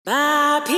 Papi,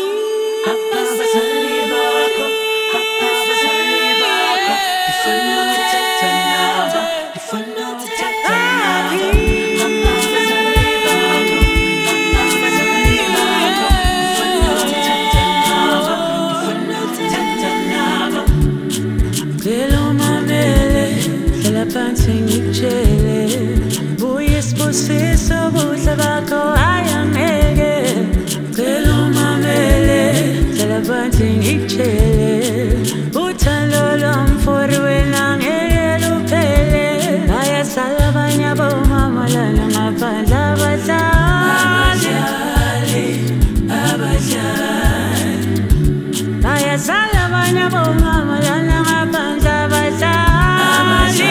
Busiso buhle bakho ayangeke cela umamele cela phansi ngikutshele uthando lomfori wena ngeke luphele bayasala abanye abomama lana ngaphandle abadlali bayasala abanye abomama lana ngaphandle abadlali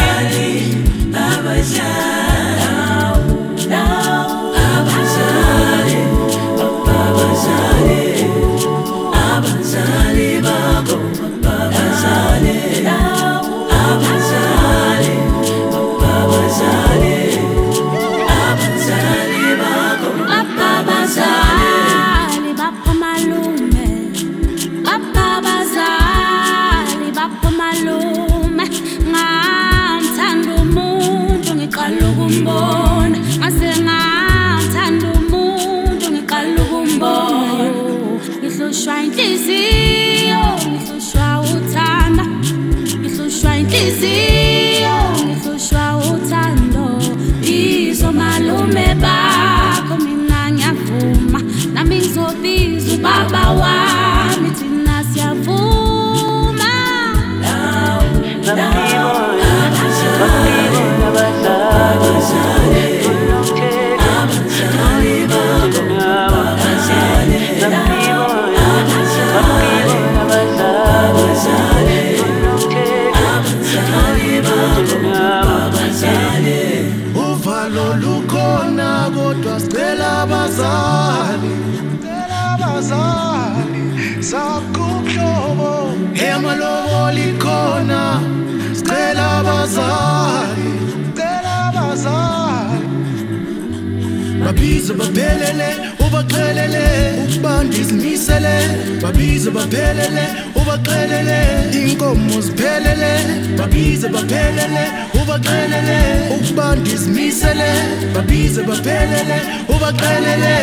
Ngihlushwa inhliziyo, ngihlushwa uthando, ngihlushwa inhliziyo, ngihlushwa uthando. Bizo malume bakho mina ngiyavuma, nami ngizobiza ubaba wami thina siyavuma. Uvalo lukhona kodwa sicela abazali sakuhlobo emaloko likhona sicela abazali babize baphelele ubaxhelele ukubanda izimisele babize baphelele ubaxhelele inkomo ziphelele babize baphelele ubaxhelele ukubanda izimisele babize baphelele ubaxhelele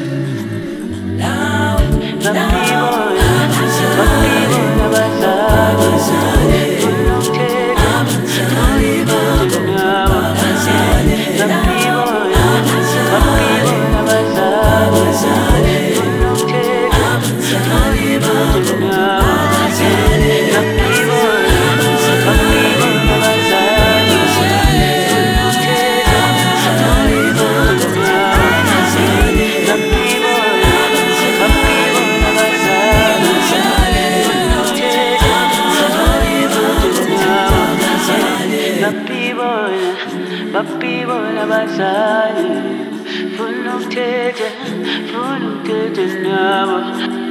Papi bona bazali, funa ukuthetha nabo.